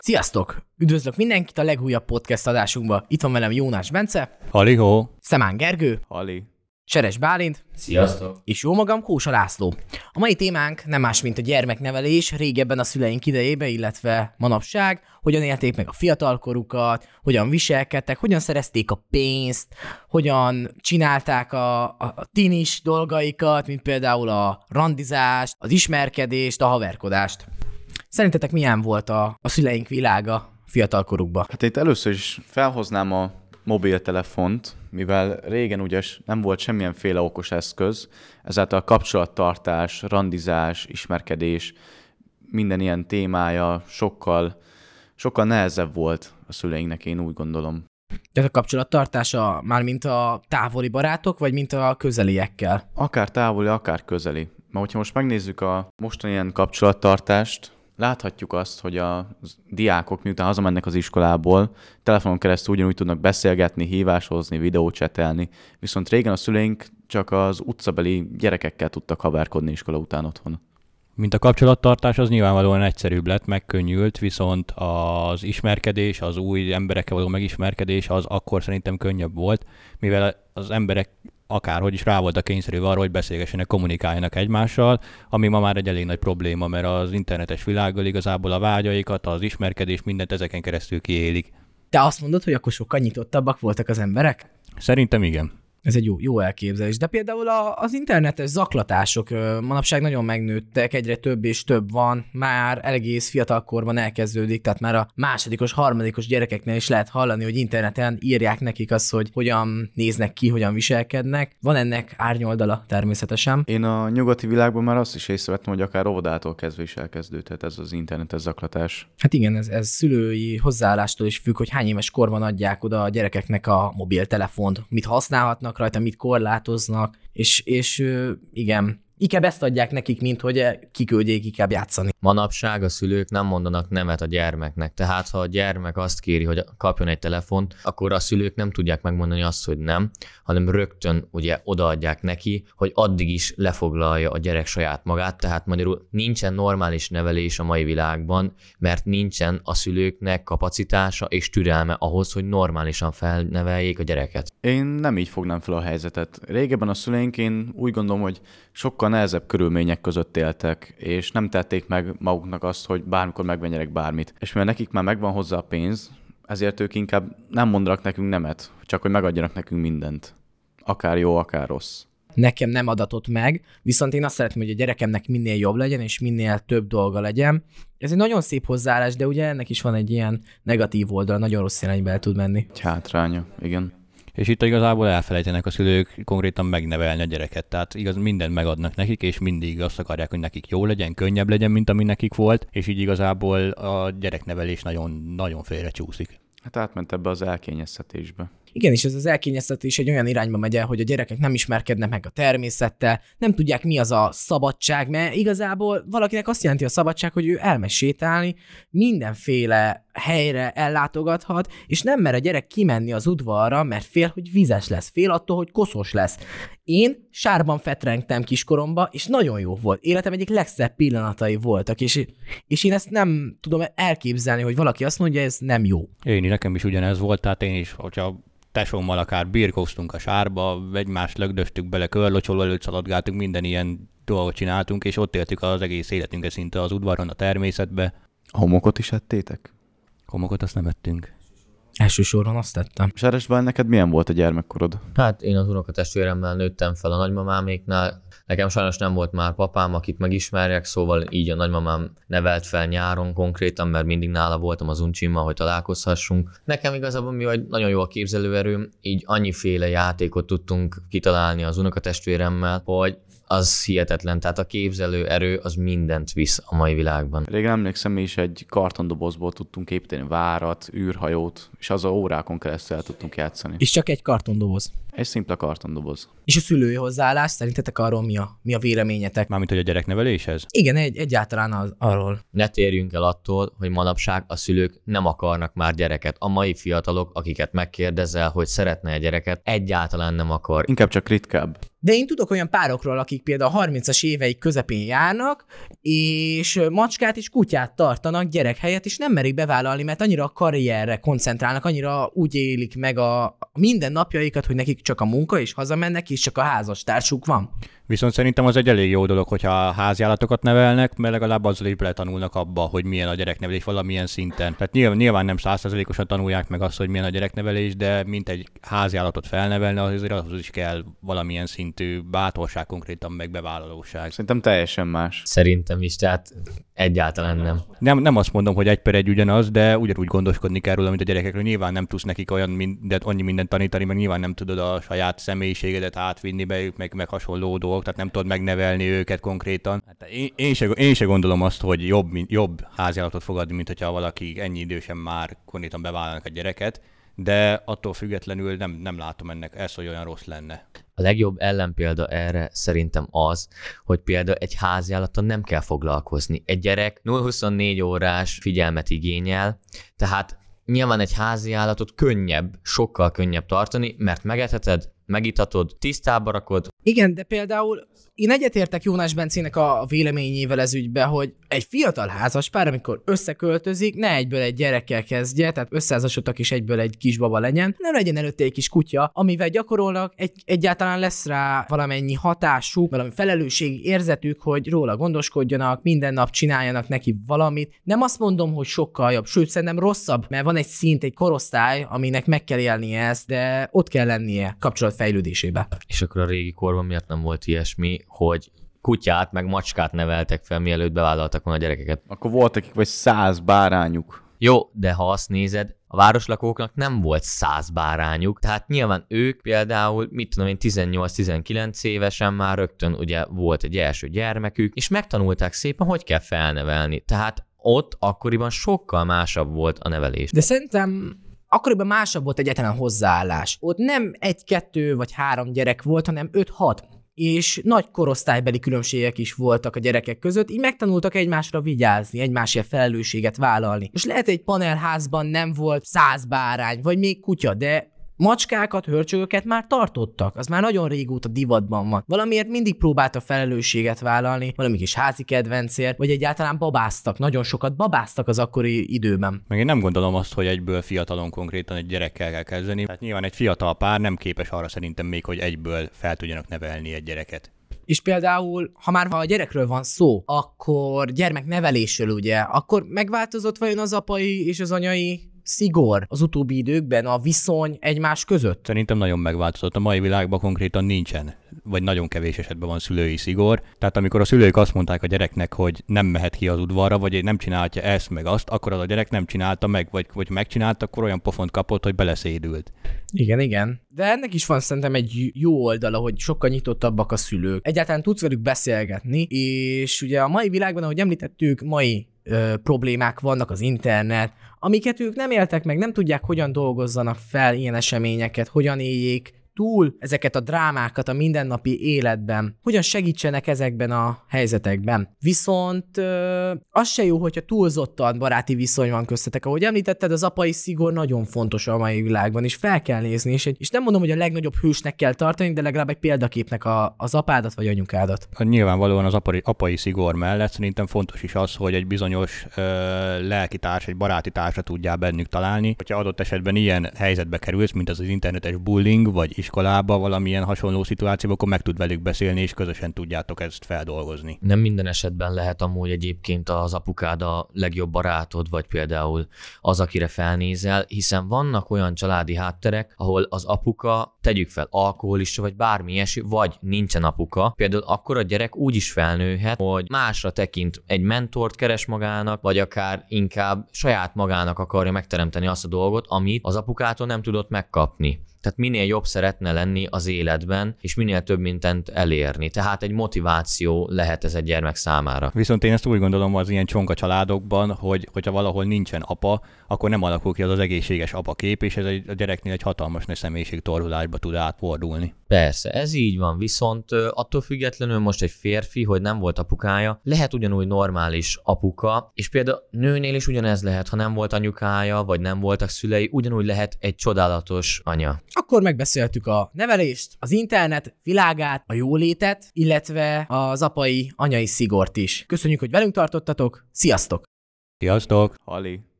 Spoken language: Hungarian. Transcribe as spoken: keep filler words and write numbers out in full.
Sziasztok! Üdvözlök mindenkit a legújabb podcast adásunkba. Itt van velem Jónás Bence. Halihó. Szemán Gergő. Hali. Cseres Bálint. Sziasztok! És jó magam, Kósa László. A mai témánk nem más, mint a gyermeknevelés, régebben a szüleink idejében, illetve manapság, hogyan élték meg a fiatalkorukat, hogyan viselkedtek, hogyan szerezték a pénzt, hogyan csinálták a, a, a tinis dolgaikat, mint például a randizást, az ismerkedést, a haverkodást. Szerintetek milyen volt a, a szüleink világa fiatalkorukban? Hát itt először is felhoznám a mobiltelefont, mivel régen ugye nem volt semmilyenféle okos eszköz, ezáltal a kapcsolattartás, randizás, ismerkedés, minden ilyen témája sokkal, sokkal nehezebb volt a szüleinknek, én úgy gondolom. Tehát a kapcsolattartása már mint a távoli barátok, vagy mint a közeliekkel? Akár távoli, akár közeli. Mert hogyha most megnézzük a mostani ilyen kapcsolattartást, láthatjuk azt, hogy a diákok miután hazamennek az iskolából, telefonon keresztül ugyanúgy tudnak beszélgetni, hívásozni, videócsetelni, viszont régen a szüleink csak az utcabeli gyerekekkel tudtak haverkodni iskola után otthon. Mint a kapcsolattartás, az nyilvánvalóan egyszerűbb lett, megkönnyült, viszont az ismerkedés, az új emberekkel való megismerkedés az akkor szerintem könnyebb volt, mivel az emberek akárhogy is rá voltak kényszerülve arra, hogy beszélgessenek, kommunikáljanak egymással, ami ma már egy elég nagy probléma, mert az internetes világgal igazából a vágyaikat, az ismerkedés, mindent ezeken keresztül kiélik. Te azt mondod, hogy akkor sokkal nyitottabbak voltak az emberek? Szerintem igen. Ez egy jó, jó elképzelés. De például a, az internetes zaklatások manapság nagyon megnőttek, egyre több és több van, már egész fiatalkorban elkezdődik, tehát már a másodikos, harmadikos gyerekeknél is lehet hallani, hogy interneten írják nekik azt, hogy hogyan néznek ki, hogyan viselkednek. Van ennek árnyoldala természetesen. Én a nyugati világban már azt is észrevettem, hogy akár óvodától kezdve is elkezdődhet ez az internetes zaklatás. Hát igen, ez, ez szülői hozzáállástól is függ, hogy hány éves korban adják oda a gyerekeknek a mobiltelefont, mit használhatnak rajta, mit korlátoznak, és, és igen, inkább ezt adják nekik, mint hogy kiküldjék inkább játszani. Manapság a szülők nem mondanak nemet a gyermeknek, tehát ha a gyermek azt kéri, hogy kapjon egy telefont, akkor a szülők nem tudják megmondani azt, hogy nem, hanem rögtön ugye odaadják neki, hogy addig is lefoglalja a gyerek saját magát, tehát magyarul nincsen normális nevelés a mai világban, mert nincsen a szülőknek kapacitása és türelme ahhoz, hogy normálisan felneveljék a gyereket. Én nem így fognám fel a helyzetet. Régebben a szüleink, én úgy gondolom, hogy sokkal nehezebb körülmények között éltek, és nem tették meg maguknak azt, hogy bármikor megvenjenek bármit. És mivel nekik már megvan hozzá a pénz, ezért ők inkább nem mondanak nekünk nemet, csak hogy megadjanak nekünk mindent. Akár jó, akár rossz. Nekem nem adatott meg, viszont én azt szeretném, hogy a gyerekemnek minél jobb legyen, és minél több dolga legyen. Ez egy nagyon szép hozzáállás, de ugye ennek is van egy ilyen negatív oldala, nagyon rossz irányba el tud menni. Egy hátránya, igen. És itt igazából elfelejtenek a szülők konkrétan megnevelni a gyereket. Tehát igaz, mindent megadnak nekik, és mindig azt akarják, hogy nekik jó legyen, könnyebb legyen, mint ami nekik volt, és így igazából a gyereknevelés nagyon, nagyon félrecsúszik. Hát átment ebbe az elkényeztetésbe. Igen, és ez az elkényeztetés egy olyan irányba megy el, hogy a gyerekek nem ismerkednek meg a természettel, nem tudják, mi az a szabadság, mert igazából valakinek azt jelenti a szabadság, hogy ő elmegy sétálni, mindenféle helyre ellátogathat, és nem mer a gyerek kimenni az udvarra, mert fél, hogy vizes lesz, fél attól, hogy koszos lesz. Én sárban fetrengtem kiskoromba, és nagyon jó volt. Életem egyik legszebb pillanatai voltak, és, és én ezt nem tudom elképzelni, hogy valaki azt mondja, ez nem jó. Én nekem is ugyanez volt, tehát én is, hogyha tesómmal akár birkóztunk a sárba, egymást lögdöstük bele, körlocsoló előtt szaladgáltunk, minden ilyen dolgot csináltunk, és ott éltük az egész életünket szinte az udvaron, a természetbe. A homokot is ettétek? Homokot azt nem ettünk. Elsősorban azt tettem. Seresben neked milyen volt a gyermekkorod? Hát én az unokatestvéremmel nőttem fel a nagymamáméknál. Nekem sajnos nem volt már papám, akit megismerjek, szóval így a nagymamám nevelt fel nyáron konkrétan, mert mindig nála voltam az uncsimmal, hogy találkozhassunk. Nekem igazából mi vagy nagyon jó a képzelőerőm, így annyiféle játékot tudtunk kitalálni az unokatestvéremmel, hogy az hihetetlen, tehát a képzelő erő az mindent visz a mai világban. Régen emlékszem, mi is egy kartondobozból tudtunk építeni várat, űrhajót, és az a órákon keresztül el tudtunk játszani. És csak egy kartondoboz. Egy szimpla kartondoboz. És a szülői hozzáállás, szerintetek arról mi a, mi a véleményetek? Mármint, hogy a gyerekneveléshez? Igen, egy, egyáltalán az, arról. Ne térjünk el attól, hogy manapság a szülők nem akarnak már gyereket. A mai fiatalok, akiket megkérdezel, hogy szeretne egy gyereket, egyáltalán nem akar. Inkább csak ritkább. De én tudok olyan párokról, akik például a harmincas éveik közepén járnak, és macskát és kutyát tartanak gyerek helyett, és nem merik bevállalni, mert annyira a karrierre koncentrálnak, annyira úgy élik meg a minden napjaikat, hogy nekik csak a munka, és hazamennek, és csak a házastársuk van. Viszont szerintem az egy elég jó dolog, hogyha háziállatokat nevelnek, mert legalább azzal is beletanulnak abba, hogy milyen a gyereknevelés valamilyen szinten. Tehát nyilván, nyilván nem száz százalékosan tanulják meg azt, hogy milyen a gyereknevelés, de mint egy háziállatot felnevelni, azért ahhoz is kell valamilyen szintű bátorság, konkrétan meg bevállalóság. Szerintem teljesen más. Szerintem is, tehát egyáltalán nem. Nem, nem azt mondom, hogy egy per egy ugyanaz, de ugyanúgy gondoskodni kell róla, mint a gyerekekről. Nyilván nem tudsz nekik olyan mindent, annyi mindent tanítani, mert nyilván nem tudod a saját személyiségedet átvinni beük, meg, meg hasonló dolgok, tehát nem tudod megnevelni őket konkrétan. Hát én, én, se, én se gondolom azt, hogy jobb, jobb háziállatot fogadni, mint hogyha valaki ennyi idősen már konkrétan bevállalnak a gyereket, de attól függetlenül nem, nem látom ennek ezt, hogy olyan rossz lenne. A legjobb ellenpélda erre szerintem az, hogy például egy háziállattal nem kell foglalkozni. Egy gyerek nulla huszonnégy órás figyelmet igényel, tehát nyilván egy háziállatot könnyebb, sokkal könnyebb tartani, mert megetheted, megithatod, tisztába rakod. Igen, de például én egyetértek Jónás Bencének a véleményével ez ügyben, hogy egy fiatal házaspár, amikor összeköltözik, ne egyből egy gyerekkel kezdje, tehát összeházasodtak is egyből egy kisbaba legyen, nem legyen előtte egy kis kutya, amivel gyakorolnak, egy, egyáltalán lesz rá valamennyi hatásuk, valami felelősségi érzetük, hogy róla gondoskodjanak, minden nap csináljanak neki valamit. Nem azt mondom, hogy sokkal jobb, sőt szerintem rosszabb, mert van egy szint, egy korosztály, aminek meg kell élnie ezt, de ott kell lennie kapcsolat fejlődésébe. És akkor a régi korban miért nem volt ilyesmi, hogy kutyát meg macskát neveltek fel, mielőtt bevállaltak volna a gyerekeket? Akkor volt akik vagy száz bárányuk. Jó, de ha azt nézed, a városlakóknak nem volt száz bárányuk, tehát nyilván ők például, mit tudom én, tizennyolc-tizenkilenc évesen már rögtön ugye volt egy első gyermekük, és megtanulták szépen, hogy kell felnevelni. Tehát ott akkoriban sokkal másabb volt a nevelés. De szerintem akkoriban másabb volt egyáltalán hozzáállás. Ott nem egy, kettő vagy három gyerek volt, hanem öt, hat. És nagy korosztálybeli különbségek is voltak a gyerekek között, így megtanultak egymásra vigyázni, egymásért felelősséget vállalni. És lehet, egy panelházban nem volt száz bárány, vagy még kutya, de macskákat, hörcsögöket már tartottak, az már nagyon régóta divatban van. Valamiért mindig próbálta felelősséget vállalni, valami kis házi kedvencért, vagy egyáltalán babáztak, nagyon sokat babáztak az akkori időben. Meg én nem gondolom azt, hogy egyből fiatalon konkrétan egy gyerekkel kell kezdeni. Tehát nyilván egy fiatal pár nem képes arra szerintem még, hogy egyből fel tudjanak nevelni egy gyereket. És például, ha már a gyerekről van szó, akkor gyermeknevelésről ugye, akkor megváltozott vajon az apai és az anyai szigor az utóbbi időkben, a viszony egymás között? Szerintem nagyon megváltozott. A mai világban konkrétan nincsen, vagy nagyon kevés esetben van szülői szigor. Tehát amikor a szülők azt mondták a gyereknek, hogy nem mehet ki az udvarra, vagy nem csinálja ezt meg azt, akkor az a gyerek nem csinálta meg, vagy, vagy megcsinálta, akkor olyan pofont kapott, hogy beleszédült. Igen, igen. De ennek is van szerintem egy jó oldala, hogy sokkal nyitottabbak a szülők. Egyáltalán tudsz velük beszélgetni, és ugye a mai világban, ahogy említettük, mai ö, problémák vannak, az internet, amiket ők nem éltek meg, nem tudják, hogyan dolgozzanak fel ilyen eseményeket, hogyan éljék túl ezeket a drámákat a mindennapi életben, hogyan segítsenek ezekben a helyzetekben. Viszont ö, az se jó, hogyha túlzottan baráti viszony van köztetek. Ahogy említetted, az apai szigor nagyon fontos a mai világban, és fel kell nézni, és, egy, és nem mondom, hogy a legnagyobb hősnek kell tartani, de legalább egy példaképnek a, az apádat vagy anyukádat. Nyilvánvalóan az apai, apai szigor mellett szerintem fontos is az, hogy egy bizonyos ö, lelkitárs, egy baráti társra tudjál bennük találni. Hogyha adott esetben ilyen helyzetbe kerülsz, mint az az internetes bullying, vagy iskolába valamilyen hasonló szituációban, akkor meg tud velük beszélni, és közösen tudjátok ezt feldolgozni. Nem minden esetben lehet amúgy egyébként az apukád a legjobb barátod, vagy például az, akire felnézel, hiszen vannak olyan családi hátterek, ahol az apuka, tegyük fel, alkoholista, vagy bármi ilyesmi, vagy nincsen apuka. Például akkor a gyerek úgy is felnőhet, hogy másra tekint, egy mentort keres magának, vagy akár inkább saját magának akarja megteremteni azt a dolgot, amit az apukától nem tudott megkapni. Tehát minél jobb szeretne lenni az életben, és minél több mindent elérni. Tehát egy motiváció lehet ez egy gyermek számára. Viszont én ezt úgy gondolom az ilyen csonka családokban, hogy hogyha valahol nincsen apa, akkor nem alakul ki az az egészséges apakép, és ez egy, a gyereknél egy hatalmas nagy személyiségtorlulásba tud átfordulni. Persze, ez így van, viszont attól függetlenül most egy férfi, hogy nem volt apukája, lehet ugyanúgy normális apuka, és például nőnél is ugyanez lehet, ha nem volt anyukája, vagy nem voltak szülei, ugyanúgy lehet egy csodálatos anya. Akkor megbeszéltük a nevelést, az internet világát, a jólétet, illetve az apai, anyai szigort is. Köszönjük, hogy velünk tartottatok, sziasztok! Sziasztok! Halli.